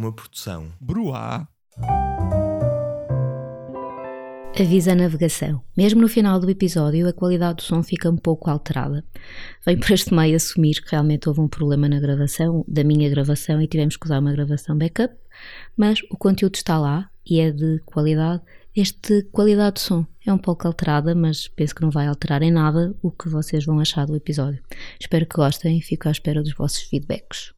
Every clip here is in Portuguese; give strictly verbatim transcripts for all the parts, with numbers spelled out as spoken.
Uma produção Bruá. Avisa a navegação. Mesmo no final do episódio, a qualidade do som fica um pouco alterada. Venho por este meio assumir que realmente houve um problema na gravação, da minha gravação, e tivemos que usar uma gravação backup, mas o conteúdo está lá e é de qualidade. Este qualidade de som é um pouco alterada, mas penso que não vai alterar em nada o que vocês vão achar do episódio. Espero que gostem e fico à espera dos vossos feedbacks.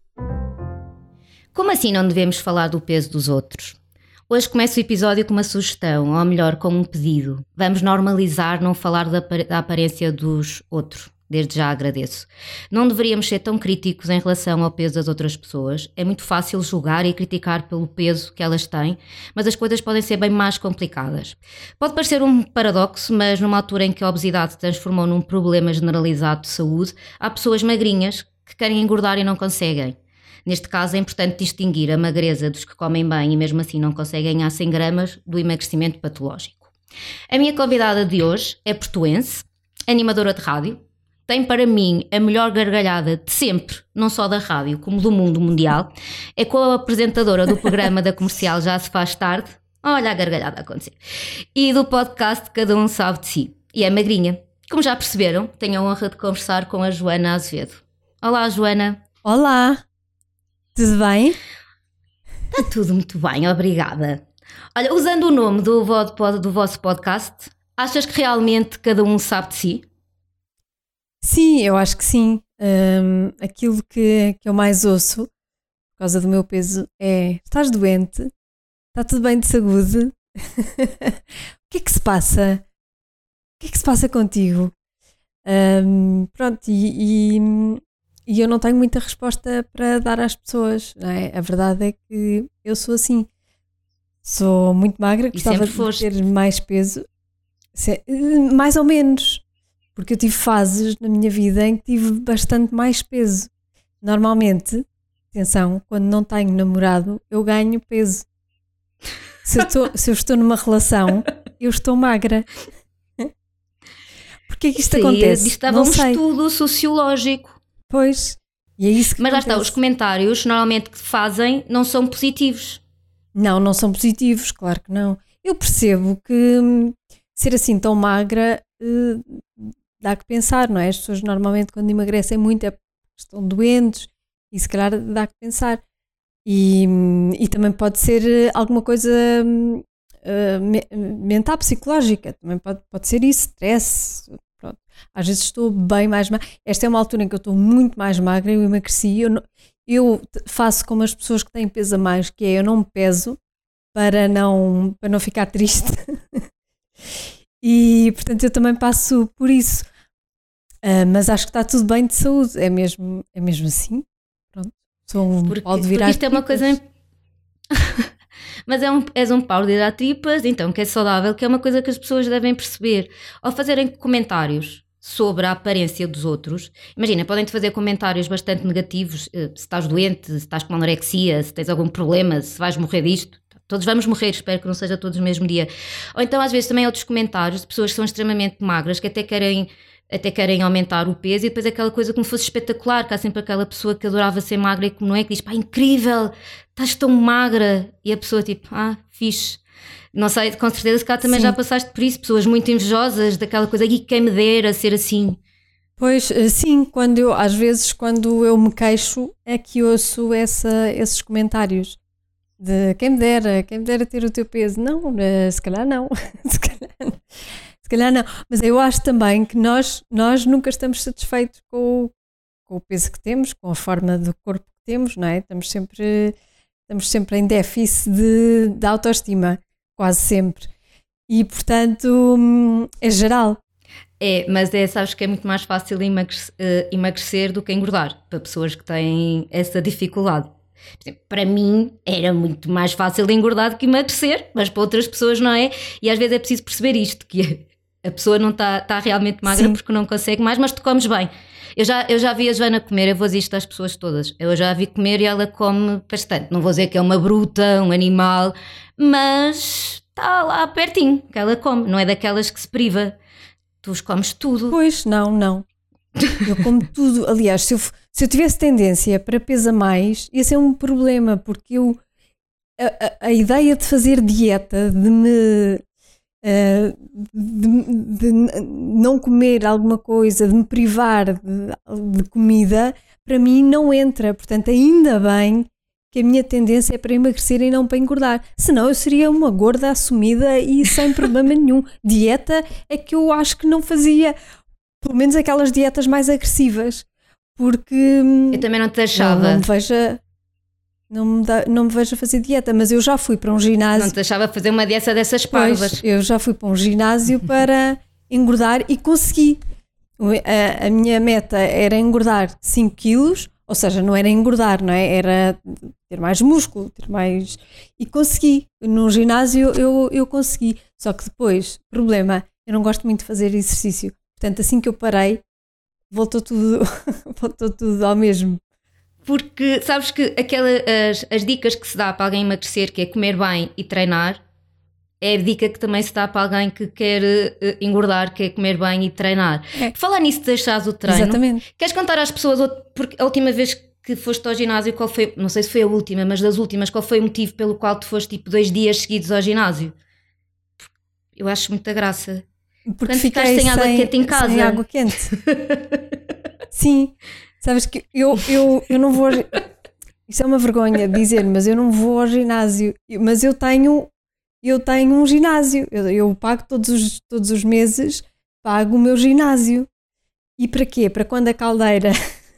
Como assim não devemos falar do peso dos outros? Hoje começo o episódio com uma sugestão, ou melhor, com um pedido. Vamos normalizar não falar da, da aparência dos outros. Desde já agradeço. Não deveríamos ser tão críticos em relação ao peso das outras pessoas. É muito fácil julgar e criticar pelo peso que elas têm, mas as coisas podem ser bem mais complicadas. Pode parecer um paradoxo, mas numa altura em que a obesidade se transformou num problema generalizado de saúde, há pessoas magrinhas que querem engordar e não conseguem. Neste caso é importante distinguir a magreza dos que comem bem e mesmo assim não conseguem ganhar cem gramas do emagrecimento patológico. A minha convidada de hoje é portuense, animadora de rádio, tem para mim a melhor gargalhada de sempre, não só da rádio como do mundo mundial, é co-apresentadora do programa da Comercial Já Se Faz Tarde, olha a gargalhada a acontecer, e do podcast Cada Um Sabe de Si, e é magrinha. Como já perceberam, tenho a honra de conversar com a Joana Azevedo. Olá, Joana. Olá, tudo bem? Está tudo muito bem, obrigada. Olha, usando o nome do, do vosso podcast, achas que realmente cada um sabe de si? Sim, eu acho que sim. Um, aquilo que, que eu mais ouço, por causa do meu peso, é: estás doente? Está tudo bem de saúde? O que é que se passa? O que é que se passa contigo? Um, pronto, e, e, e eu não tenho muita resposta para dar às pessoas, não é? A verdade é que eu sou assim. Sou muito magra, gostava de ter mais peso. Mais ou menos. Porque eu tive fases na minha vida em que tive bastante mais peso. Normalmente, atenção, quando não tenho namorado, eu ganho peso. Se eu, tô, se eu estou numa relação, eu estou magra. Porquê que isto Sim, acontece? Estava um estudo sociológico. Pois, e é isso que Mas lá acontece. está, os comentários normalmente que fazem não são positivos. Não, não são positivos, claro que não. Eu percebo que hum, ser assim tão magra... Uh, dá que pensar, não é? As pessoas normalmente quando emagrecem muito é porque estão doentes e se calhar dá que pensar. E, e também pode ser alguma coisa uh, mental, psicológica, também pode, pode ser isso, stress. Pronto. Às vezes estou bem mais magra. Esta é uma altura em que eu estou muito mais magra, eu emagreci, eu, não, eu faço como as pessoas que têm peso a mais, que é eu não me peso para não, para não ficar triste. E portanto eu também passo por isso. Uh, mas acho que está tudo bem de saúde, é mesmo, é mesmo assim. Pronto, sou um porque, pau de virar isto é uma coisa. Mas é um, és um pau de virar tripas, então que é saudável, que é uma coisa que as pessoas devem perceber. Ao fazerem comentários sobre a aparência dos outros, imagina, podem-te fazer comentários bastante negativos, se estás doente, se estás com anorexia, se tens algum problema, se vais morrer disto. Todos vamos morrer, espero que não seja todos no mesmo dia. Ou então às vezes também outros comentários de pessoas que são extremamente magras, que até querem, até querem aumentar o peso, e depois aquela coisa como fosse espetacular, que há sempre aquela pessoa que adorava ser magra e que não é, que diz, pá, incrível, estás tão magra, e a pessoa tipo, ah, fixe. Não sei, com certeza se cá também Sim. já passaste por isso, pessoas muito invejosas daquela coisa, e quem me dera ser assim. Pois, sim, quando eu, às vezes quando eu me queixo é que ouço essa, esses comentários. De quem me dera, quem me dera ter o teu peso. Não, se calhar não. se, calhar, se calhar não. Mas eu acho também que nós, nós nunca estamos satisfeitos com o, com o peso que temos, com a forma do corpo que temos, não é? Estamos sempre, estamos sempre em déficit de, de autoestima, quase sempre. E, portanto, é geral. É, mas é, sabes que é muito mais fácil emagrecer, uh, emagrecer do que engordar, para pessoas que têm essa dificuldade. Para mim era muito mais fácil engordar do que emagrecer, mas para outras pessoas não é, e às vezes é preciso perceber isto, que a pessoa não está tá realmente magra Sim. porque não consegue mais, mas tu comes bem. Eu já, eu já vi a Joana comer, eu vou dizer isto às pessoas todas, eu já a vi comer e ela come bastante, não vou dizer que é uma bruta, um animal, mas está lá pertinho que ela come, não é daquelas que se priva. Tu os comes tudo. Pois, não, não. Eu como tudo. Aliás, se eu, se eu tivesse tendência para pesar mais, ia ser um problema, porque eu, a, a, a ideia de fazer dieta, de me uh, de, de não comer alguma coisa, de me privar de, de comida, para mim não entra. Portanto, ainda bem que a minha tendência é para emagrecer e não para engordar. Senão eu seria uma gorda assumida e sem problema nenhum. Dieta é que eu acho que não fazia, pelo menos aquelas dietas mais agressivas, porque eu também não te deixava. Não, não me veja, não me, da, não me veja fazer dieta, mas eu já fui para um ginásio. Não te deixava fazer uma dieta dessas parvas. Pois, eu já fui para um ginásio para engordar e consegui. A, a minha meta era engordar cinco quilos, ou seja, não era engordar, não é? Era ter mais músculo, ter mais... E consegui. No ginásio eu, eu consegui. Só que depois, problema, eu não gosto muito de fazer exercício. Portanto, assim que eu parei, voltou tudo, voltou tudo ao mesmo. Porque sabes que aquela, as, as dicas que se dá para alguém emagrecer, que é comer bem e treinar, é a dica que também se dá para alguém que quer uh, engordar, que é comer bem e treinar. É. Falar nisso de deixares o treino. Exatamente. Queres contar às pessoas, porque a última vez que foste ao ginásio, qual foi, não sei se foi a última, mas das últimas, qual foi o motivo pelo qual tu foste tipo dois dias seguidos ao ginásio? Eu acho muita graça. Porque Portanto, fiquei ficaste sem, sem água quente em casa. Sem água quente. Sim. Sabes que eu, eu, eu não vou... Isso é uma vergonha dizer, mas eu não vou ao ginásio. Mas eu tenho... Eu tenho um ginásio, eu, eu pago todos os, todos os meses, pago o meu ginásio. E para quê? Para quando a caldeira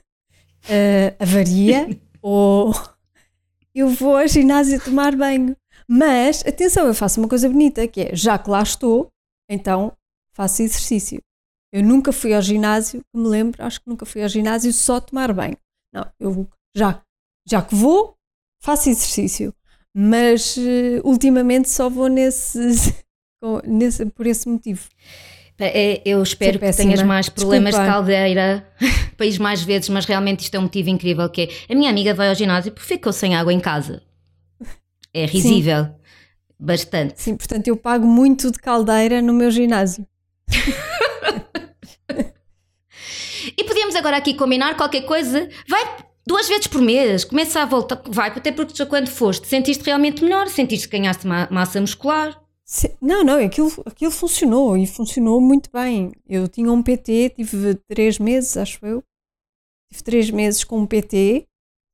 uh, avaria, ou eu vou ao ginásio tomar banho. Mas, atenção, eu faço uma coisa bonita, que é, já que lá estou, então faço exercício. Eu nunca fui ao ginásio, que me lembro, acho que nunca fui ao ginásio só tomar banho. Não, eu já, já que vou, faço exercício. Mas uh, ultimamente só vou nesse, nesse, por esse motivo. Eu espero que tenhas mais problemas Desculpa. de caldeira para ir mais vezes, mas realmente isto é um motivo incrível, que é, a minha amiga vai ao ginásio porque ficou sem água em casa. É risível. Sim. Bastante. Sim, portanto eu pago muito de caldeira no meu ginásio. E podíamos agora aqui combinar qualquer coisa. Vai... Duas vezes por mês, começa a voltar, vai, até porque já quando foste, sentiste realmente melhor, sentiste que ganhaste ma- massa muscular. Não, não, aquilo, aquilo funcionou e funcionou muito bem. Eu tinha um P T, tive três meses, acho eu, tive três meses com um P T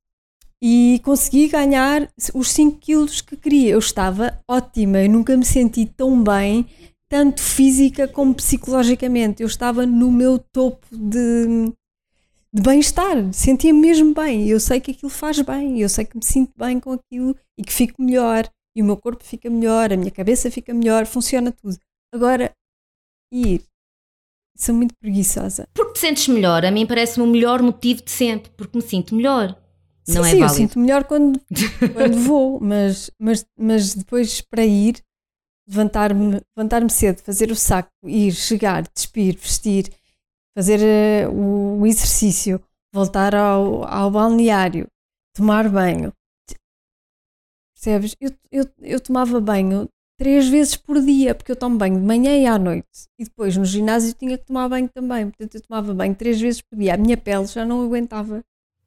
e consegui ganhar os cinco quilos que queria. Eu estava ótima, eu nunca me senti tão bem, tanto física como psicologicamente. Eu estava no meu topo de... de bem-estar, sentia-me mesmo bem, eu sei que aquilo faz bem, eu sei que me sinto bem com aquilo e que fico melhor, e o meu corpo fica melhor, a minha cabeça fica melhor, funciona tudo. Agora, ir, sou muito preguiçosa. Porque te sentes melhor, a mim parece-me o melhor motivo de sempre, porque me sinto melhor. Sim, não é sim, válido. Eu sinto melhor quando, quando vou, mas, mas, mas depois para ir, levantar-me, levantar-me cedo, fazer o saco, ir, chegar, despir, vestir, fazer uh, o exercício, voltar ao, ao balneário, tomar banho. Percebes? Eu, eu, eu tomava banho três vezes por dia, porque eu tomo banho de manhã e à noite. E depois no ginásio tinha que tomar banho também. Portanto, eu tomava banho três vezes por dia. A minha pele já não aguentava.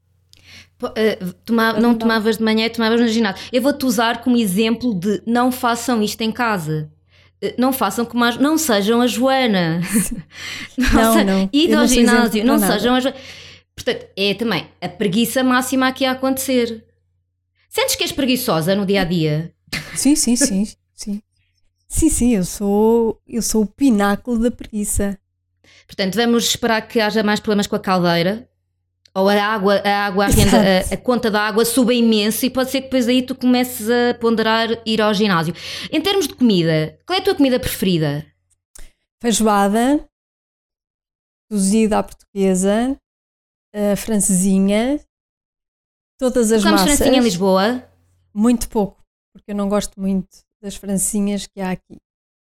Uh, toma, não, não tomavas de manhã e tomavas no ginásio. Eu vou-te usar como exemplo de não façam isto em casa. Não façam como as, não sejam a Joana. Não, não. não. E ao ginásio, não sejam a Joana. Portanto, é também a preguiça máxima aqui a acontecer. Sentes que és preguiçosa no dia a dia? Sim, sim, sim, sim. Sim, sim, eu sou, eu sou o pináculo da preguiça. Portanto, vamos esperar que haja mais problemas com a caldeira. Ou a água, a, água, a, renda, a, a conta da água suba imenso e pode ser que depois aí tu comeces a ponderar ir ao ginásio. Em termos de comida, qual é a tua comida preferida? Feijoada, cozida à portuguesa, a francesinha, todas as Comes massas. francesinha em Lisboa? Muito pouco, porque eu não gosto muito das francesinhas que há aqui.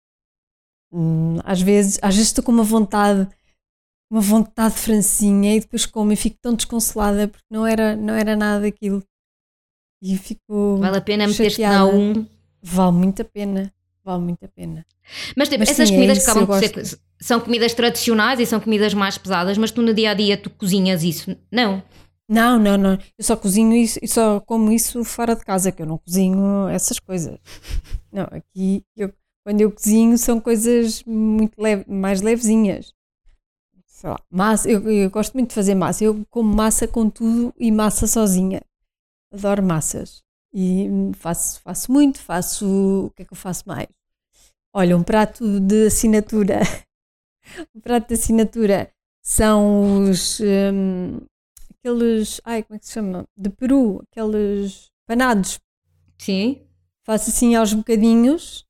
Hum, às vezes, às vezes estou com uma vontade... uma vontade de francesinha e depois como e fico tão desconsolada porque não era, não era nada daquilo e fico vale a pena meter-te na um? Vale muito a pena, vale muito a pena. Mas, tipo, mas essas sim, comidas é que acabam por ser, são comidas tradicionais e são comidas mais pesadas, mas tu no dia a dia tu cozinhas isso? Não? Não, não, não. Eu só cozinho isso e só como isso fora de casa, que eu não cozinho essas coisas. Não, aqui eu, quando eu cozinho são coisas muito leve, mais levezinhas. Sei lá, massa, eu, eu gosto muito de fazer massa. Eu como massa com tudo e massa sozinha. Adoro massas. E faço, faço muito, faço. O que é que eu faço mais? Olha, um prato de assinatura. Um prato de assinatura são os. Hum, aqueles. Ai, como é que se chama? De Peru, aqueles panados. Sim. Faço assim aos bocadinhos.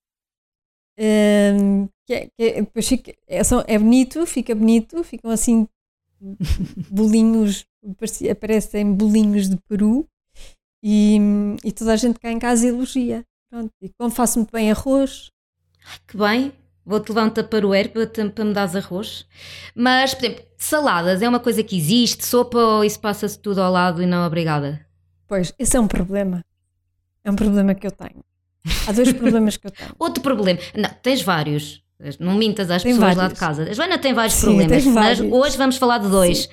Hum, que é, que é, depois fica, é, são, é bonito, fica bonito. Ficam assim bolinhos, aparecem bolinhos de Peru. E, e toda a gente cá em casa elogia. Pronto. E como faço muito bem arroz. Ai, que bem. Vou-te levar um tupperware para, para me dares arroz. Mas, por exemplo, saladas é uma coisa que existe, sopa ou isso passa-se tudo ao lado e não obrigada? Pois, esse é um problema. É um problema que eu tenho. Há dois problemas que eu tenho. Outro problema. Não, tens vários. Não mintas às tem pessoas vários. lá de casa. A Joana tem vários Sim, problemas, tem mas vários. hoje vamos falar de dois.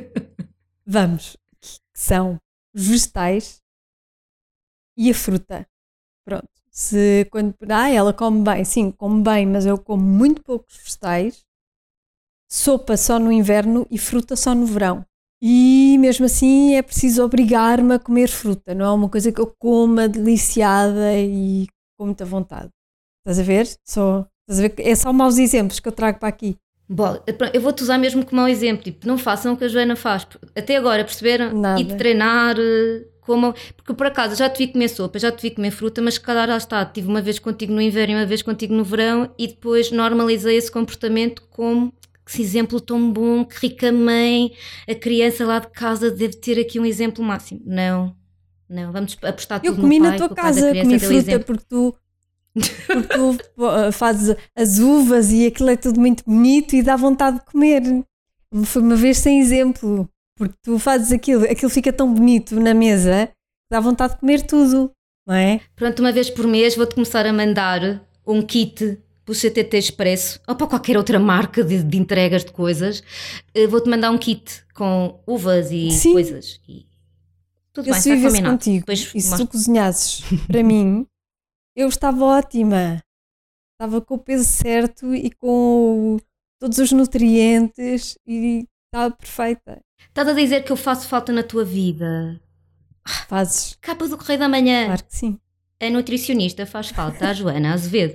Vamos. Que são os vegetais e a fruta. Pronto. Se quando. Ah, ela come bem. Sim, come bem, mas eu como muito poucos vegetais. Sopa só no inverno e fruta só no verão. E mesmo assim é preciso obrigar-me a comer fruta. Não é uma coisa que eu coma deliciada e com muita vontade. Estás a ver? Só, estás a ver? É só maus exemplos que eu trago para aqui. Bom, eu vou-te usar mesmo como mau exemplo. Tipo, não façam o que a Joana faz. Até agora, perceberam? Nada. E de treinar, como... Porque por acaso já te vi comer sopa, já te vi comer fruta, mas se calhar lá está. Tive uma vez contigo no inverno e uma vez contigo no verão e depois normalizei esse comportamento como... Esse exemplo tão bom, que rica mãe, a criança lá de casa deve ter aqui um exemplo máximo. Não, não, vamos apostar tudo eu comi no pai. na tua casa, comi fruta porque tu, porque tu fazes as uvas e aquilo é tudo muito bonito e dá vontade de comer. Foi uma vez sem exemplo, porque tu fazes aquilo, aquilo fica tão bonito na mesa, dá vontade de comer tudo, não é? Pronto, uma vez por mês vou-te começar a mandar um kit do C T T Expresso ou para qualquer outra marca de, de entregas de coisas, vou-te mandar um kit com uvas e Sim. coisas. E tudo eu bem, se está combinado. Contigo, Depois e se mostro. tu cozinhasses para mim, eu estava ótima. Estava com o peso certo e com todos os nutrientes e estava perfeita. Estás a dizer que eu faço falta na tua vida? Fazes. Capa do Correio da Manhã. Claro que sim. A nutricionista faz falta, a Joana Azevedo.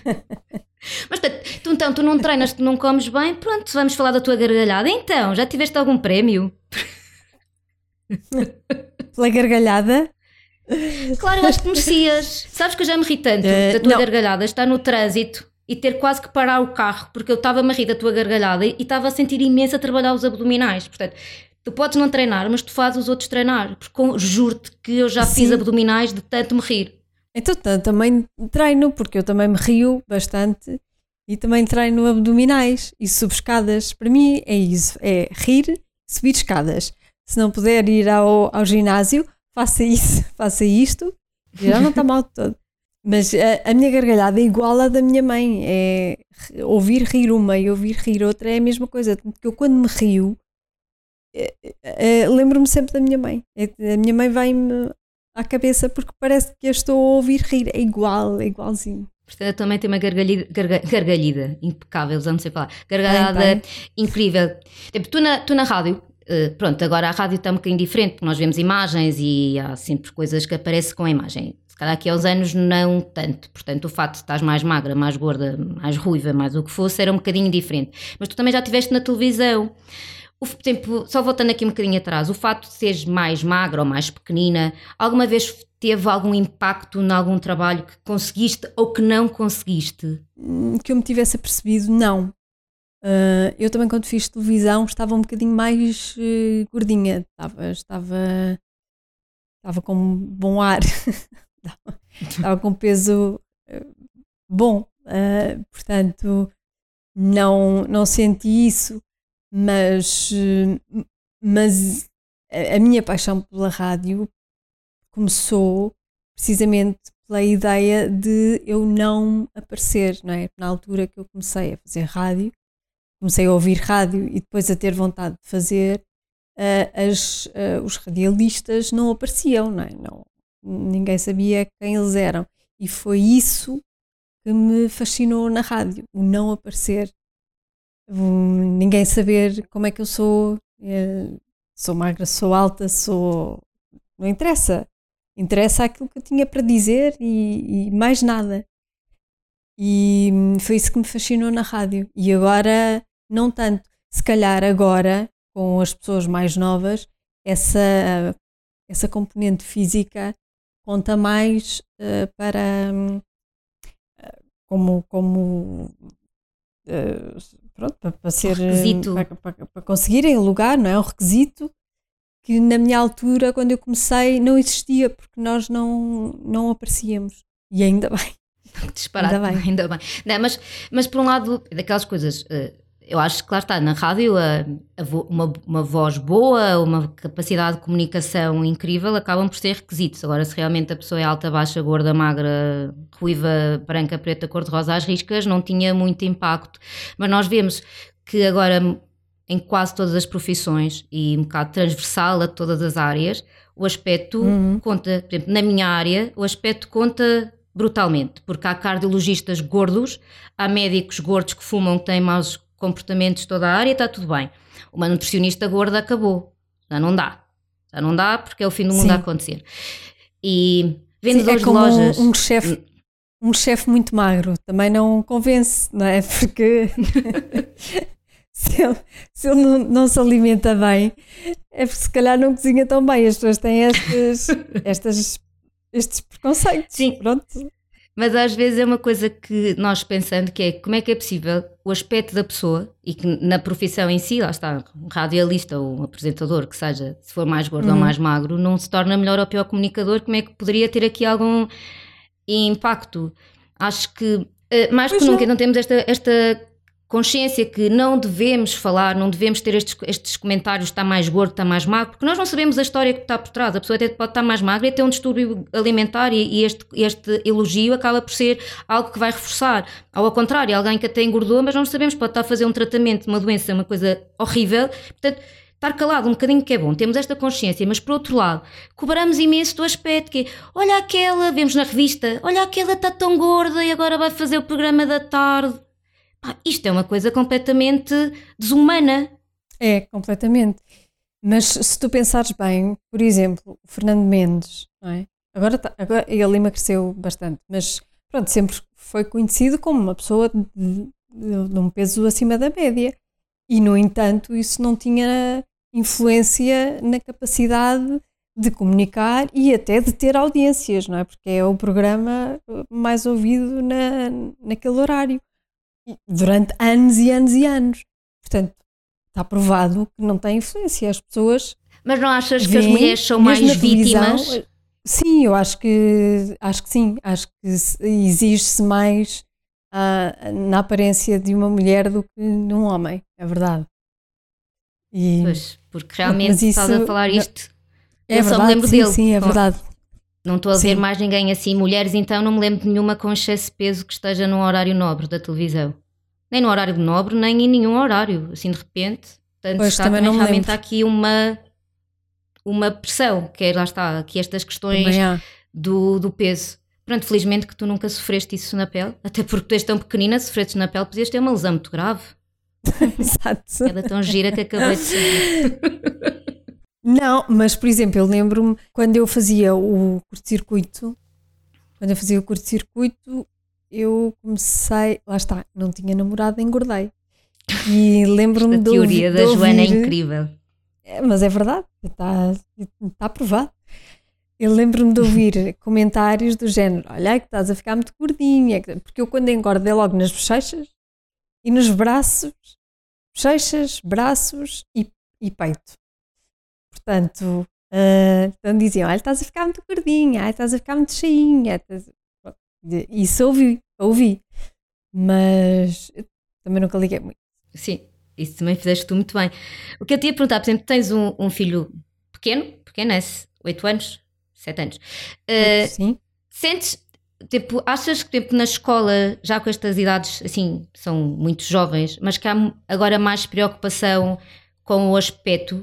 Mas tu, então, tu não treinas, tu não comes bem, pronto, vamos falar da tua gargalhada. Então, já tiveste algum prémio? Pela gargalhada? Claro, eu acho que merecias. Sabes que eu já me ri tanto Uh, da tua não. gargalhada, estar no trânsito e ter quase que parar o carro, porque eu estava a rir da tua gargalhada e estava a sentir imenso a trabalhar os abdominais. Portanto, tu podes não treinar, mas tu fazes os outros treinar. Porque juro-te que eu já Sim. fiz abdominais de tanto me rir. Então também treino, porque eu também me rio bastante e também treino abdominais e subo escadas. Para mim é isso, é rir, subir escadas. Se não puder ir ao, ao ginásio, faça isso, faça isto, já não está mal de todo. Mas a, a minha gargalhada é igual à da minha mãe, é ouvir rir uma e ouvir rir outra é a mesma coisa. Porque eu quando me rio, é, é, lembro-me sempre da minha mãe. É, a minha mãe vai-me à cabeça porque parece que eu estou a ouvir rir, é igual, é igualzinho. Portanto, eu também tenho uma gargalhida, garga, gargalhida impecável, já não sei falar, gargalhada bem, bem. incrível. Tipo, tu, na, tu na rádio, uh, pronto, agora a rádio está um bocadinho diferente, porque nós vemos imagens e há sempre coisas que aparecem com a imagem. Se calhar aqui há uns anos não tanto, portanto o facto de estás mais magra, mais gorda, mais ruiva, mais o que fosse, era um bocadinho diferente. Mas tu também já estiveste na televisão. O tempo, só voltando aqui um bocadinho atrás, o facto de seres mais magra ou mais pequenina, alguma vez teve algum impacto em algum trabalho que conseguiste ou que não conseguiste? Que eu me tivesse apercebido, não. Uh, eu também quando fiz televisão estava um bocadinho mais uh, gordinha, estava, estava, estava com bom ar, estava com peso uh, bom, uh, portanto não, não senti isso. Mas, mas a minha paixão pela rádio começou precisamente pela ideia de eu não aparecer, não é? Na altura que eu comecei a fazer rádio, comecei a ouvir rádio e depois a ter vontade de fazer, uh, as, uh, os radialistas não apareciam, não é? Não, ninguém sabia quem eles eram. E foi isso que me fascinou na rádio, o não aparecer, um, ninguém saber como é que eu sou, é, sou magra, sou alta, sou... não interessa, interessa aquilo que eu tinha para dizer e, e mais nada. E foi isso que me fascinou na rádio. E agora, não tanto, se calhar agora, com as pessoas mais novas, essa, essa componente física conta mais uh, para... Um, como, como uh, pronto, para, para ser requisito. Para, para, para conseguirem o lugar, não é? Um requisito que na minha altura, quando eu comecei, não existia, porque nós não, não aparecíamos. E ainda bem. Disparado, ainda bem. Ainda bem. Não, mas, mas por um lado, daquelas coisas, eu acho que lá está, na rádio, a, a vo, uma, uma voz boa, uma capacidade de comunicação incrível acabam por ser requisitos. Agora, se realmente a pessoa é alta, baixa, gorda, magra, ruiva, branca, preta, cor-de-rosa às riscas, não tinha muito impacto. Mas nós vemos que agora, em quase todas as profissões, e um bocado transversal a todas as áreas, o aspecto uhum. conta. Por exemplo, na minha área, o aspecto conta brutalmente, porque há cardiologistas gordos, há médicos gordos que fumam, que têm maus comportamentos, toda a área, está tudo bem. Uma nutricionista gorda acabou, já não dá, já não dá porque é o fim do mundo Sim. a acontecer. E vendedores Sim, é como de lojas... um, um chefe um chef muito magro, também não convence, não é? Porque se ele, se ele não, não se alimenta bem, é porque se calhar não cozinha tão bem, as pessoas têm estas, estas, estes preconceitos. Sim. Pronto. Mas às vezes é uma coisa que nós pensamos que é como é que é possível o aspecto da pessoa e que na profissão em si, lá está, um radialista ou um apresentador que seja, se for mais gordo uhum. ou mais magro, não se torna melhor ou pior comunicador, como é que poderia ter aqui algum impacto? Acho que mais pois que nunca não, não temos esta, esta consciência que não devemos falar, não devemos ter estes, estes comentários, está mais gordo, está mais magro, porque nós não sabemos a história que está por trás. A pessoa até pode estar mais magra e ter um distúrbio alimentar e, e este, este elogio acaba por ser algo que vai reforçar. Ao contrário, alguém que até engordou, mas não sabemos, pode estar a fazer um tratamento de uma doença, uma coisa horrível, portanto, estar calado um bocadinho que é bom, temos esta consciência, mas por outro lado, cobramos imenso do aspecto que, olha aquela, vemos na revista, olha aquela está tão gorda e agora vai fazer o programa da tarde. Ah, isto é uma coisa completamente desumana. É, completamente. Mas se tu pensares bem, por exemplo, o Fernando Mendes, não é? Agora, tá, agora ele emagreceu bastante, mas pronto, sempre foi conhecido como uma pessoa de, de, de um peso acima da média. E, no entanto, isso não tinha influência na capacidade de comunicar e até de ter audiências, não é? Porque é o programa mais ouvido na, naquele horário. Durante anos e anos e anos. Portanto, está provado que não tem influência. As pessoas... Mas não achas que as mulheres são mais vítimas? Sim, eu acho que, acho que sim. Acho que exige-se mais uh, na aparência de uma mulher do que de um homem. É verdade. E, pois, porque realmente isso, estás a falar isto. É eu verdade, só me lembro sim, dele. Sim, é verdade. Não estou a ver Sim. mais ninguém assim. Mulheres, então, não me lembro de nenhuma com excesso de peso que esteja num horário nobre da televisão. Nem no horário nobre, nem em nenhum horário. Assim, de repente. Portanto, pois, está, também também não realmente há aqui uma, uma pressão, que é, lá está, aqui estas questões do, do peso. Pronto, felizmente que tu nunca sofreste isso na pele, até porque tu és tão pequenina, se sofrestes na pele, podias ter uma lesão muito grave. Exato. Era tão gira que acabei de saber. Não, mas por exemplo, eu lembro-me quando eu fazia o curto-circuito, quando eu fazia o curto-circuito, eu comecei, lá está, não tinha namorado, engordei. E lembro-me da teoria da Joana é incrível. É, mas é verdade, está, está provado. Eu lembro-me de ouvir comentários do género, olha que estás a ficar muito gordinha, porque eu quando engordo é logo nas bochechas e nos braços, bochechas, braços e, e peito. Portanto, uh, então diziam, olha, estás a ficar muito gordinha, olha, estás a ficar muito cheinha. Estás... Isso ouvi, ouvi, mas também nunca liguei muito. Sim, isso também fizeste tu muito bem. O que eu te ia perguntar, por exemplo, tens um, um filho pequeno, pequeno é oito anos, sete anos. Uh, Sim. Sentes, tipo, achas que tipo, na escola, já com estas idades, assim, são muito jovens, mas que há agora mais preocupação com o aspecto?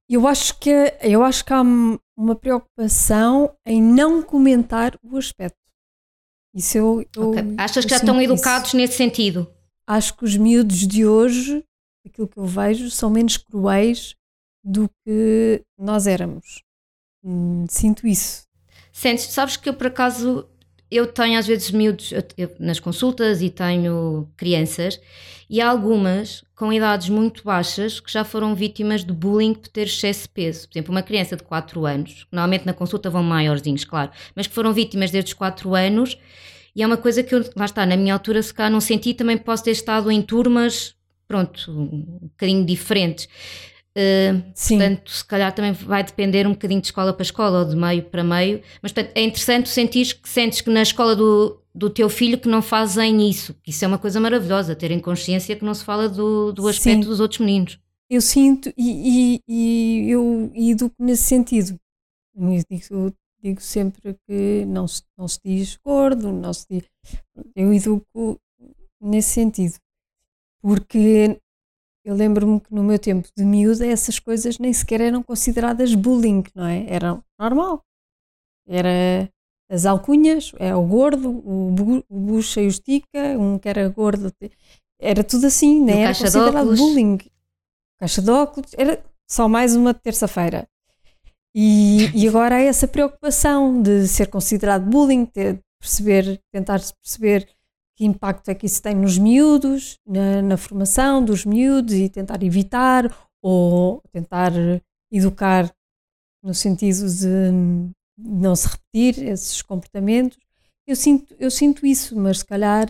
Eu acho que, eu acho que há uma preocupação em não comentar o aspecto. Isso eu, eu, okay. Achas eu que já estão educados isso. Nesse sentido? Acho que os miúdos de hoje, aquilo que eu vejo, são menos cruéis do que nós éramos. Hum, sinto isso. Sentes, sabes que eu por acaso, eu tenho às vezes miúdos eu, eu, nas consultas e tenho crianças e há algumas com idades muito baixas que já foram vítimas de bullying por ter excesso de peso. Por exemplo, uma criança de quatro anos, normalmente na consulta vão maiorzinhos, claro, mas que foram vítimas desde os quatro anos e é uma coisa que eu, lá está, na minha altura se cá não senti, também posso ter estado em turmas, pronto, um bocadinho diferentes. Uh, portanto, se calhar também vai depender um bocadinho de escola para escola ou de meio para meio, mas portanto, é interessante sentir que sentes que na escola do, do teu filho que não fazem isso, isso é uma coisa maravilhosa, terem consciência que não se fala do, do aspecto Sim. dos outros meninos. Eu sinto e, e, e eu educo nesse sentido. Eu digo, digo sempre que não se, não se diz gordo, não se diz, eu educo nesse sentido, porque eu lembro-me que no meu tempo de miúda essas coisas nem sequer eram consideradas bullying, não é? Era normal. Era as alcunhas, é o gordo, o, bu, o bucha e o estica, um que era gordo. Era tudo assim, nem era considerado bullying. Caixa de óculos, era só mais uma terça-feira. E, e agora há essa preocupação de ser considerado bullying, de perceber, tentar perceber que impacto é que isso tem nos miúdos, na, na formação dos miúdos e tentar evitar ou tentar educar no sentido de não se repetir esses comportamentos. Eu sinto, eu sinto isso, mas se calhar,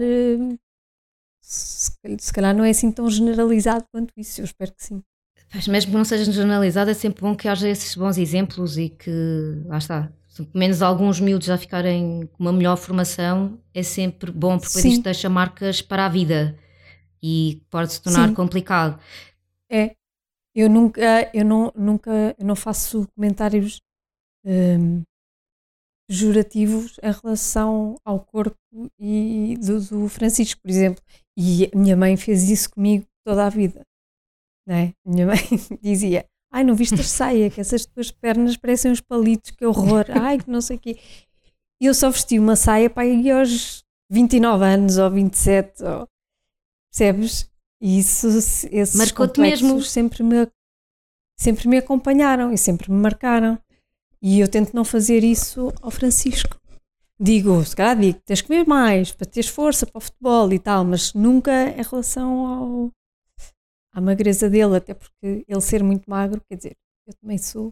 se, se calhar não é assim tão generalizado quanto isso, eu espero que sim. Mas mesmo que não seja generalizado, é sempre bom que haja esses bons exemplos e que, lá está, pelo menos alguns miúdos já ficarem com uma melhor formação, é sempre bom, porque depois isto deixa marcas para a vida e pode se tornar Sim. complicado. É, eu nunca, eu não, nunca, eu não faço comentários hum, pejorativos em relação ao corpo e do, do Francisco, por exemplo, e a minha mãe fez isso comigo toda a vida, não é? A minha mãe dizia: ai, não viste a saia, que essas tuas pernas parecem uns palitos, que horror, ai, que não sei o quê. E eu só vesti uma saia para ir aos vinte e nove anos ou vinte e sete, ou, percebes? E isso, esses Marcou-te mesmo. sempre me, sempre me acompanharam e sempre me marcaram. E eu tento não fazer isso ao Francisco. Digo, se calhar digo, tens que comer mais, para teres força para o futebol e tal, mas nunca em relação ao... à magreza dele, até porque ele ser muito magro, quer dizer, eu também sou.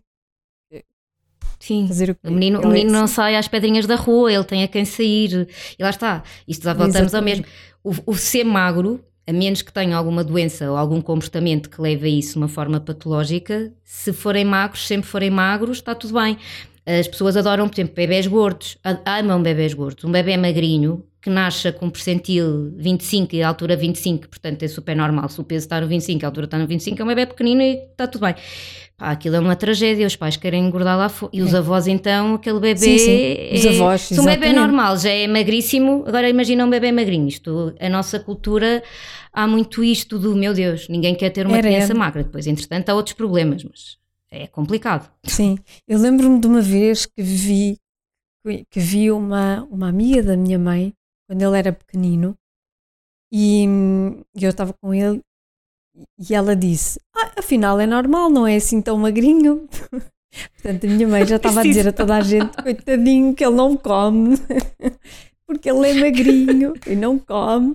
Sim, fazer o, o menino, o menino é não sai às pedrinhas da rua, ele tem a quem sair, e lá está, isto já voltamos ao mesmo. O, o ser magro, a menos que tenha alguma doença ou algum comportamento que leve a isso de uma forma patológica, se forem magros, sempre forem magros, está tudo bem. As pessoas adoram, por exemplo, bebés gordos, amam bebés gordos. Um bebé magrinho que nasce com percentil vinte e cinco e a altura vinte e cinco, portanto é super normal. Se o peso está no vinte e cinco, a altura está no vinte e cinco, é um bebé pequenino e está tudo bem. Pá, aquilo é uma tragédia, os pais querem engordar lá fora. E os é. avós então, aquele bebê... Sim, sim. Os é, avós, se um bebê normal já é magríssimo, agora imagina um bebê magrinho. Isto, a nossa cultura, há muito isto do, meu Deus, ninguém quer ter uma era, criança era. magra. Depois, entretanto, há outros problemas, mas... é complicado. Sim, eu lembro-me de uma vez que vi, que vi uma, uma amiga da minha mãe, quando ele era pequenino, e eu estava com ele, e ela disse, ah, afinal é normal, não é assim tão magrinho. Portanto, a minha mãe já estava a dizer a toda a gente, coitadinho, que ele não come, porque ele é magrinho e não come.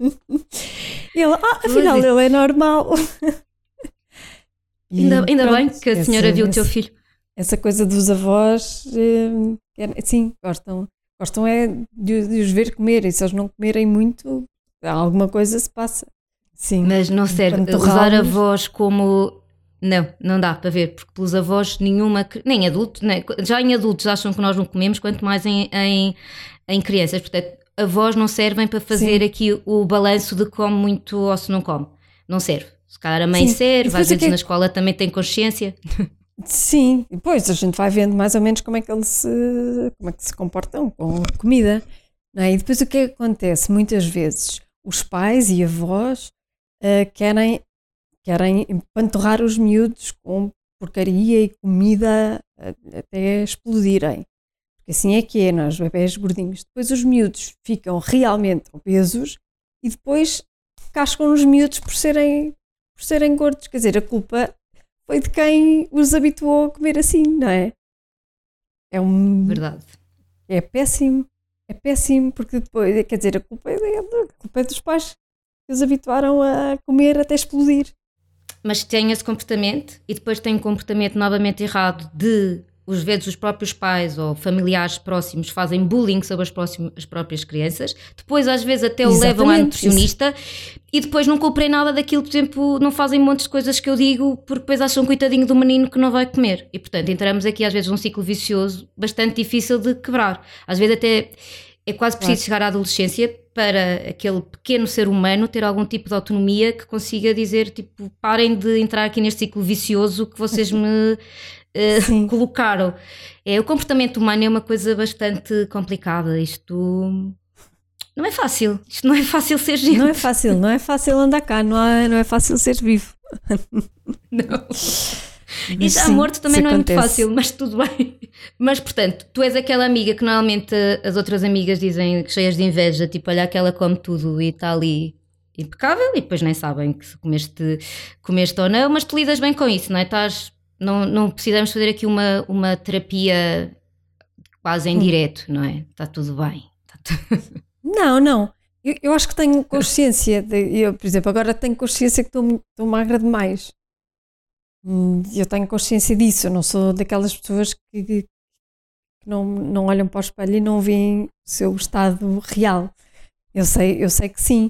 E ela, ah, afinal ele é normal. E ainda ainda pronto, bem que a senhora essa, viu o teu filho. Essa coisa dos avós, é, sim, gostam, gostam é de, de os ver comer, e se eles não comerem muito, alguma coisa se passa. Sim. Mas não serve usar avós como... Não, não dá para ver, porque pelos avós nenhuma, nem adulto, nem, já em adultos acham que nós não comemos, quanto mais em, em, em crianças. Portanto, avós não servem para fazer sim. aqui o balanço de come muito ou se não come. Não serve. Se calhar a mãe Sim. serve, às vezes que... na escola também tem consciência. Sim, depois a gente vai vendo mais ou menos como é que eles se, como é que se comportam com a comida, não é? E depois o que é que acontece? Muitas vezes os pais e avós uh, querem, querem empanturrar os miúdos com porcaria e comida até explodirem. Porque assim é que é, nós bebés gordinhos. Depois os miúdos ficam realmente obesos e depois cascam os miúdos por serem, por serem gordos. Quer dizer, a culpa foi de quem os habituou a comer assim, não é? É um... Verdade. É péssimo. É péssimo porque depois, quer dizer, a culpa é, a culpa é dos pais que os habituaram a comer até explodir. Mas tem esse comportamento e depois tem um comportamento novamente errado de, às vezes, os próprios pais ou familiares próximos fazem bullying sobre as, próximas, as próprias crianças, depois às vezes até o Exatamente, levam à nutricionista isso. E depois não comprei nada daquilo, por exemplo, não fazem montes de coisas que eu digo porque depois acham coitadinho do menino que não vai comer. E portanto entramos aqui às vezes num ciclo vicioso bastante difícil de quebrar. Às vezes até é quase preciso chegar à adolescência para aquele pequeno ser humano ter algum tipo de autonomia que consiga dizer, tipo, parem de entrar aqui neste ciclo vicioso que vocês me uh, colocaram. É, o comportamento humano é uma coisa bastante complicada. Isto não é fácil. Isto não é fácil ser gente. Não é fácil, não é fácil andar cá, não é, não é fácil ser vivo. Não. E já morto também não acontece. É muito fácil, mas tudo bem. Mas portanto, tu és aquela amiga que normalmente as outras amigas dizem cheias de inveja, tipo, olha, aquela come tudo e está ali impecável e depois nem sabem que se comeste, comeste ou não, mas tu lidas bem com isso, não é? Estás, não, não precisamos fazer aqui uma, uma terapia quase em direto, não é? Está tudo bem. Está tudo... Não, não. Eu, eu acho que tenho consciência, de, eu, por exemplo, agora tenho consciência que estou, estou magra demais. Eu tenho consciência disso, eu não sou daquelas pessoas que, que não, não olham para o espelho e não veem o seu estado real. Eu sei, eu sei que sim.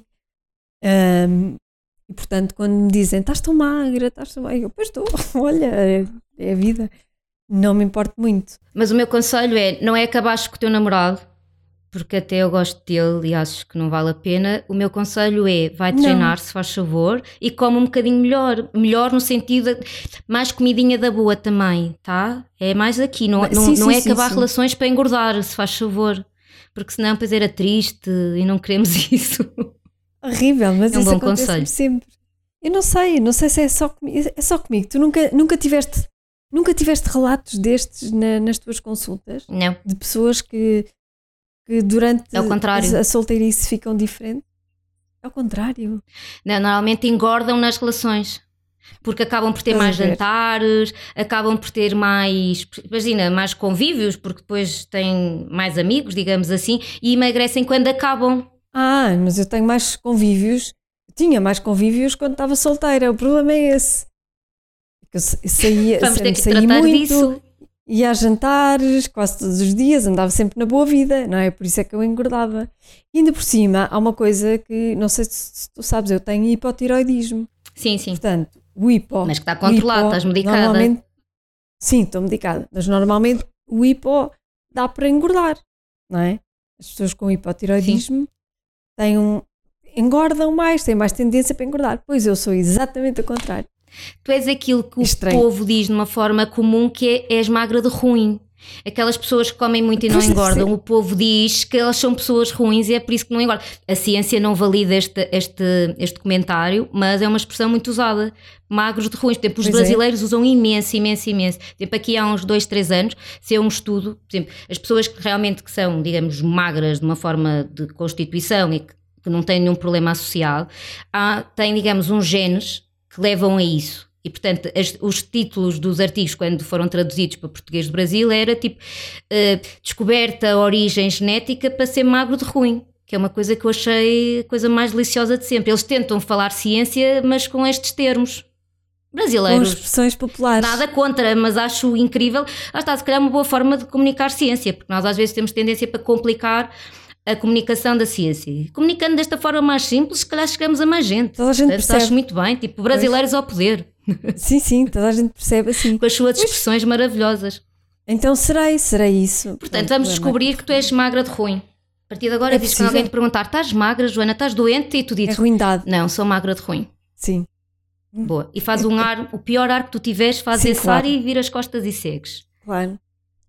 Um, e portanto, quando me dizem estás tão magra, estás tão magra, eu pois estou, olha, é, é a vida, não me importo muito. Mas o meu conselho é, não é acabares com o teu namorado, porque até eu gosto dele e acho que não vale a pena. O meu conselho é, vai treinar, não. Se faz favor, e come um bocadinho melhor, melhor no sentido de mais comidinha da boa também, tá? É mais aqui, não, não, sim, não sim, é acabar sim, relações sim. Para engordar, se faz favor, porque senão depois era triste e não queremos isso. Horrível, mas é um isso bom acontece conselho. Sempre. Eu não sei, não sei se é só comigo, é só comigo. Tu nunca, nunca tiveste, nunca tiveste relatos destes na, nas tuas consultas? Não. De pessoas que que durante é o contrário. A, a solteirice ficam diferentes? É o contrário. Não, normalmente engordam nas relações, porque acabam por ter Estás mais jantares, acabam por ter mais, imagina, mais convívios, porque depois têm mais amigos, digamos assim, e emagrecem quando acabam. Ah, mas eu tenho mais convívios, tinha mais convívios quando estava solteira, o problema é esse. Eu saía, Vamos ter que saí tratar muito, disso. Ia a jantares quase todos os dias, andava sempre na boa vida, não é? Por isso é que eu engordava. E ainda por cima, há uma coisa que, não sei se tu sabes, eu tenho hipotiroidismo. Sim, sim. Portanto, o hipo... Mas que está controlado, estás medicada. Normalmente, sim, estou medicada. Mas normalmente o hipo dá para engordar, não é? As pessoas com hipotiroidismo têm um, engordam mais, têm mais tendência para engordar. Pois eu sou exatamente o contrário. Tu és aquilo que Estranho. O povo diz de uma forma comum, que é és magra de ruim. Aquelas pessoas que comem muito e não engordam, o povo diz que elas são pessoas ruins e é por isso que não engordam. A ciência não valida este, este, este comentário, mas é uma expressão muito usada. Magros de ruins. Por exemplo, os pois brasileiros é. Usam imenso, imenso, imenso. Por exemplo, aqui há uns dois, três anos, se é um estudo, por exemplo, as pessoas que realmente que são, digamos, magras de uma forma de constituição e que, que não têm nenhum problema associado, há, têm, digamos, uns genes que levam a isso. E, portanto, as, os títulos dos artigos, quando foram traduzidos para português do Brasil, era tipo uh, descoberta a origem genética para ser magro de ruim, que é uma coisa que eu achei a coisa mais deliciosa de sempre. Eles tentam falar ciência, mas com estes termos brasileiros. Com expressões populares. Nada contra, mas acho incrível. Ah, está, se calhar é uma boa forma de comunicar ciência, porque nós às vezes temos tendência para complicar a comunicação da ciência. Comunicando desta forma mais simples, se calhar chegamos a mais gente. Toda a gente percebe. Acho muito bem, tipo, brasileiros pois. Ao poder. Sim, sim, toda a gente percebe assim. Com as suas expressões pois. Maravilhosas. Então serei, serei isso. Portanto, vamos descobrir que tu és magra de ruim. A partir de agora, é diz que alguém te perguntar, estás magra, Joana, estás doente? E tu dizes, é ruindade. Não, sou magra de ruim. Sim. Boa. E faz um ar, o pior ar que tu tiveres, faz sim, esse claro. Ar e vira as costas e segues. Claro.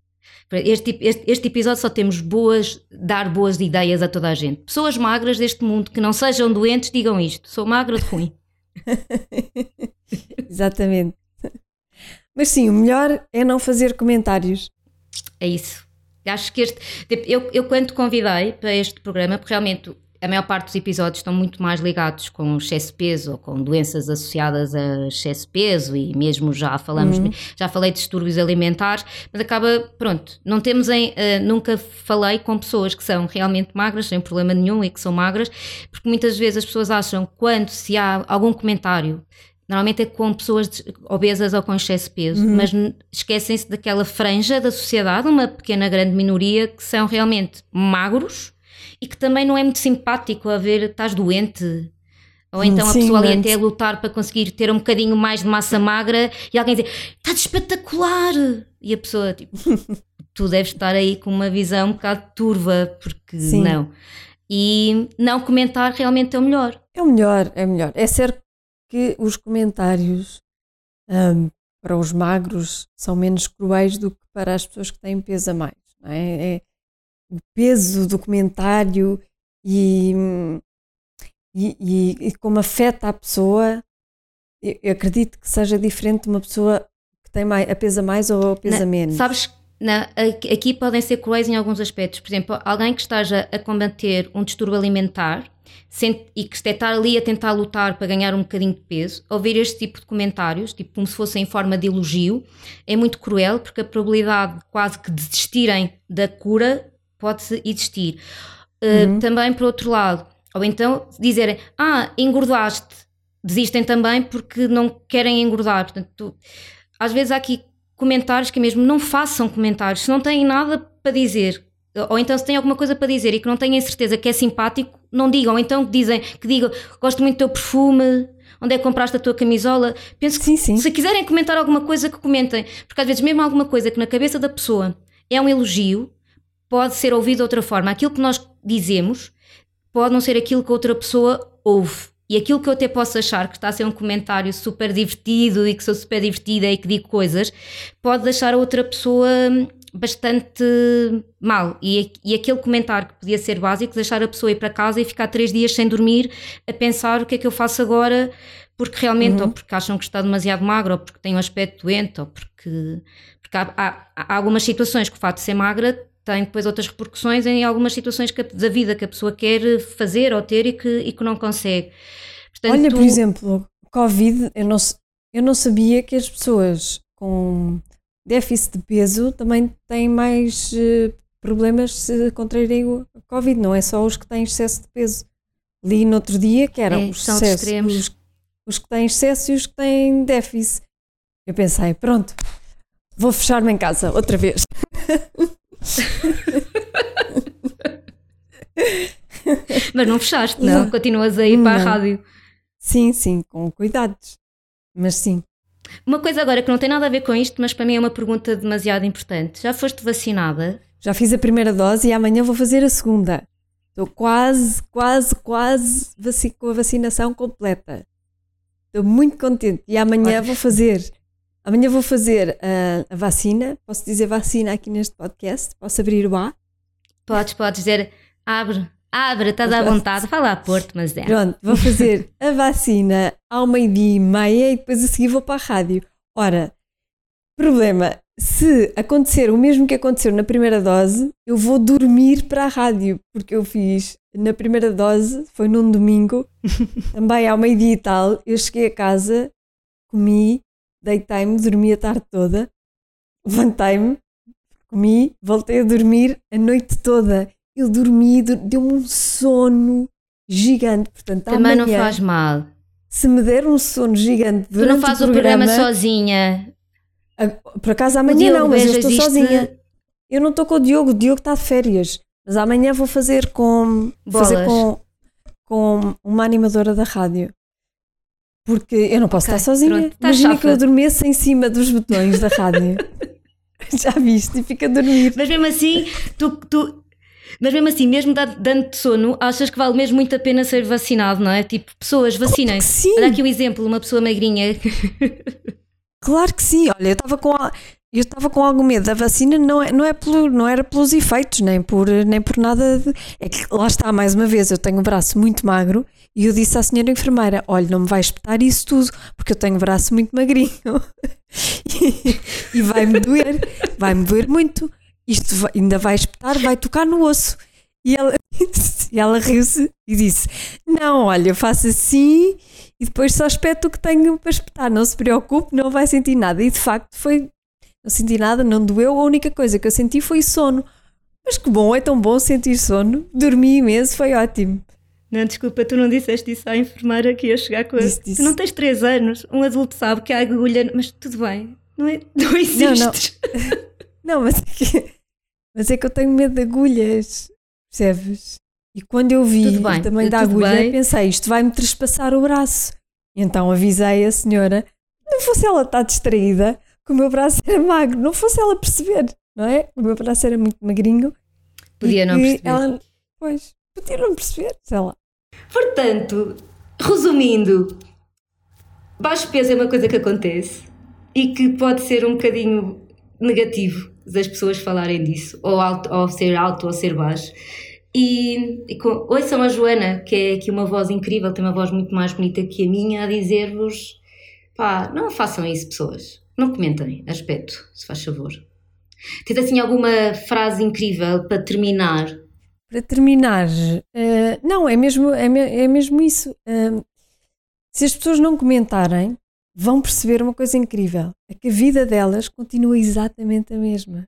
Este, este, este episódio só temos boas, dar boas ideias a toda a gente. Pessoas magras deste mundo que não sejam doentes, digam isto: sou magra de ruim. Exatamente. Mas sim, o melhor é não fazer comentários. É isso. Acho que este... Eu, eu quando te convidei para este programa, porque realmente a maior parte dos episódios estão muito mais ligados com o excesso de peso ou com doenças associadas a excesso de peso e mesmo já falamos, uhum. já falei de distúrbios alimentares, mas acaba, pronto, não temos em, uh, nunca falei com pessoas que são realmente magras, sem problema nenhum e que são magras, porque muitas vezes as pessoas acham quando se há algum comentário, normalmente é com pessoas obesas ou com excesso de peso, uhum. mas esquecem-se daquela franja da sociedade, uma pequena grande minoria que são realmente magros e que também não é muito simpático a ver, estás doente, ou então Sim, a pessoa ali até a lutar para conseguir ter um bocadinho mais de massa magra e alguém dizer, estás espetacular, e a pessoa tipo, tu deves estar aí com uma visão um bocado turva, porque Sim. não, e não comentar realmente é o melhor. É o melhor, é o melhor, é certo que os comentários um, para os magros são menos cruéis do que para as pessoas que têm peso a mais, não é? É o peso do comentário e, e, e, e como afeta a pessoa, eu, eu acredito que seja diferente de uma pessoa que tem mais, a pesa mais ou a pesa não, menos. Sabes, não, aqui podem ser cruéis em alguns aspectos. Por exemplo, alguém que esteja a combater um distúrbio alimentar e que está ali a tentar lutar para ganhar um bocadinho de peso, ouvir este tipo de comentários, tipo como se fosse em forma de elogio, é muito cruel, porque a probabilidade de quase que desistirem da cura pode existir. Uhum. Uh, também, por outro lado, ou então dizerem, ah, engordaste, desistem também porque não querem engordar. Portanto, tu, às vezes há aqui comentários que mesmo não façam comentários, se não têm nada para dizer, ou então se têm alguma coisa para dizer e que não têm certeza que é simpático, não digam, ou então que, dizem, que digam, gosto muito do teu perfume, onde é que compraste a tua camisola. Penso que sim, sim. se quiserem comentar alguma coisa que comentem, porque às vezes mesmo alguma coisa que na cabeça da pessoa é um elogio, pode ser ouvido de outra forma. Aquilo que nós dizemos pode não ser aquilo que outra pessoa ouve. E aquilo que eu até posso achar que está a ser um comentário super divertido e que sou super divertida e que digo coisas, pode deixar a outra pessoa bastante mal. E, e aquele comentário que podia ser básico, deixar a pessoa ir para casa e ficar três dias sem dormir a pensar o que é que eu faço agora, porque realmente, uhum. ou porque acham que está demasiado magro, ou porque tem um aspecto doente, ou porque, porque há, há, há algumas situações que o fato de ser magra tem depois outras repercussões em algumas situações que, da vida que a pessoa quer fazer ou ter e que, e que não consegue. Portanto, Olha, tu... por exemplo, Covid, eu não, eu não sabia que as pessoas com déficit de peso também têm mais uh, problemas se contraírem o Covid, não é só os que têm excesso de peso. Li no outro dia que eram é, os, excesso, os, os que têm excesso e os que têm déficit. Eu pensei, pronto, vou fechar-me em casa outra vez. Mas não fechaste, não? não. Continuas a ir para não. a rádio. Sim, sim, com cuidados. Mas sim. Uma coisa agora que não tem nada a ver com isto, mas para mim é uma pergunta demasiado importante. Já foste vacinada? Já fiz a primeira dose e amanhã vou fazer a segunda. Estou quase, quase, quase vac- com a vacinação completa. Estou muito contente e amanhã Olha. vou fazer... Amanhã vou fazer a, a vacina. Posso dizer vacina aqui neste podcast? Posso abrir o A? Podes, podes dizer abre, abre, estás à vontade. Fala a Porto, mas é. Pronto, vou fazer a vacina ao meio-dia e meia e depois a seguir vou para a rádio. Ora, problema, se acontecer o mesmo que aconteceu na primeira dose, eu vou dormir para a rádio, porque eu fiz na primeira dose, foi num domingo, também ao meio-dia e tal, eu cheguei a casa, comi, deitei-me, dormi a tarde toda, levantei-me, comi, voltei a dormir a noite toda. Eu dormi, deu-me um sono gigante. Portanto, também amanhã, não faz mal. Se me der um sono gigante durante tu não fazes o programa, o programa sozinha. A, por acaso amanhã não, mas eu estou existe... sozinha. Eu não estou com o Diogo, o Diogo está de férias. Mas amanhã vou fazer com, fazer com, com uma animadora da rádio. Porque eu não posso okay, estar sozinha. Pronto, tá Imagina chafa. Que eu adormeço em cima dos botões da rádio. Já viste? E fica a dormir. Mas mesmo assim, tu, tu, mas mesmo assim, mesmo dando-te sono, achas que vale mesmo muito a pena ser vacinado, não é? Tipo, pessoas, vacinem-se. Olha aqui o exemplo, uma pessoa magrinha. Claro que sim. Olha, eu estava com... A... eu estava com algum medo da vacina, não, é, não, é pelo, não era pelos efeitos, nem por, nem por nada. De, é que lá está, mais uma vez, eu tenho um braço muito magro e eu disse à senhora enfermeira: olha, não me vai espetar isso tudo, porque eu tenho um braço muito magrinho e, e vai-me doer, vai-me doer muito. Isto vai, ainda vai espetar, vai tocar no osso. E ela, e ela riu-se e disse: não, olha, eu faço assim e depois só espeto o que tenho para espetar, não se preocupe, não vai sentir nada. E de facto foi. Não senti nada, não doeu, a única coisa que eu senti foi sono. Mas que bom, é tão bom sentir sono. Dormi imenso, foi ótimo. Não, desculpa, tu não disseste isso à enfermeira que ia chegar com a... Disse, disse. Tu não tens três anos, um adulto sabe que há agulha, mas tudo bem, não, é? Não existes. Não, não. não mas, é que, mas é que eu tenho medo de agulhas, percebes? E quando eu vi tudo bem, o tamanho da agulha, bem. pensei, isto vai-me trespassar o braço. E então avisei a senhora, não fosse ela estar distraída, que o meu braço era magro, não fosse ela perceber, não é? O meu braço era muito magrinho. Podia não perceber. Ela, pois, podia não perceber, sei lá. Portanto, resumindo, baixo peso é uma coisa que acontece e que pode ser um bocadinho negativo das pessoas falarem disso, ou, alto, ou ser alto ou ser baixo. E, e com, ouçam a Joana, que é aqui uma voz incrível, tem uma voz muito mais bonita que a minha, a dizer-vos, pá, não façam isso, pessoas. Não comentem aspecto, se faz favor. Tens assim alguma frase incrível para terminar? Para terminar, uh, não, é mesmo, é, me, é mesmo isso. Uh, se as pessoas não comentarem, vão perceber uma coisa incrível. É que a vida delas continua exatamente a mesma.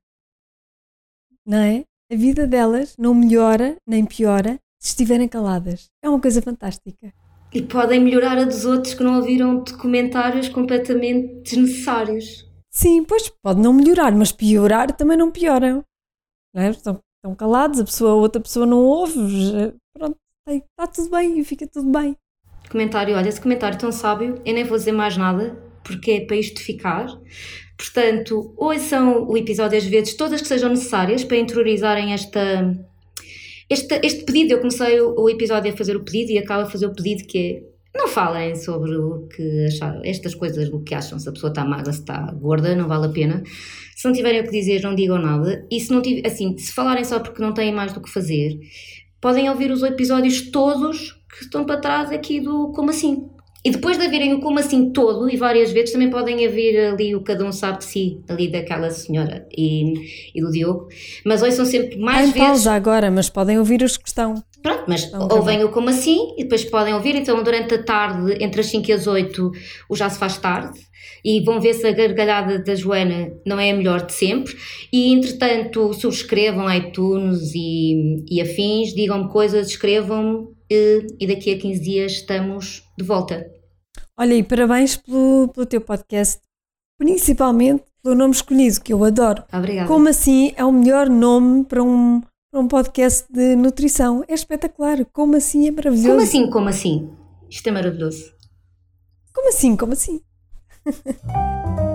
Não é? A vida delas não melhora nem piora se estiverem caladas. É uma coisa fantástica. E podem melhorar a dos outros que não ouviram de comentários completamente desnecessários. Sim, pois pode não melhorar, mas piorar também não pioram. Não é? Estão, estão calados, a, pessoa, a outra pessoa não ouve, pronto, está tudo bem e fica tudo bem. Comentário, olha, esse comentário tão sábio, eu nem vou dizer mais nada, porque é para isto ficar. Portanto, ouçam o episódio às vezes, todas que sejam necessárias para interiorizarem esta... Este, este pedido, eu comecei o, o episódio a fazer o pedido e acabo a fazer o pedido que é, não falem sobre o que achar, estas coisas, o que acham, se a pessoa está magra, se está gorda, não vale a pena. Se não tiverem o que dizer, não digam nada. E se não tiver, assim, se falarem só porque não têm mais do que fazer, podem ouvir os episódios todos que estão para trás aqui do Como Assim. E depois de haverem o Como Assim todo, e várias vezes, também podem haver ali o Cada Um Sabe de Si, ali daquela senhora e, e do Diogo. Mas ouçam sempre mais Tem vezes... pausa agora, mas podem ouvir os que estão. Pronto, mas estão ouvem o Como Assim e depois podem ouvir. Então, durante a tarde, entre as cinco e as oito, o Já Se Faz Tarde. E vão ver se a gargalhada da Joana não é a melhor de sempre. E, entretanto, subscrevam iTunes e, e afins, digam-me coisas, escrevam-me. E daqui a quinze dias estamos de volta. Olha, e parabéns pelo, pelo teu podcast, principalmente pelo nome escolhido, que eu adoro. Obrigada. Como Assim é o melhor nome para um, para um podcast de nutrição. É espetacular. Como Assim é maravilhoso. Como assim, como assim? Isto é maravilhoso. Como assim, como assim?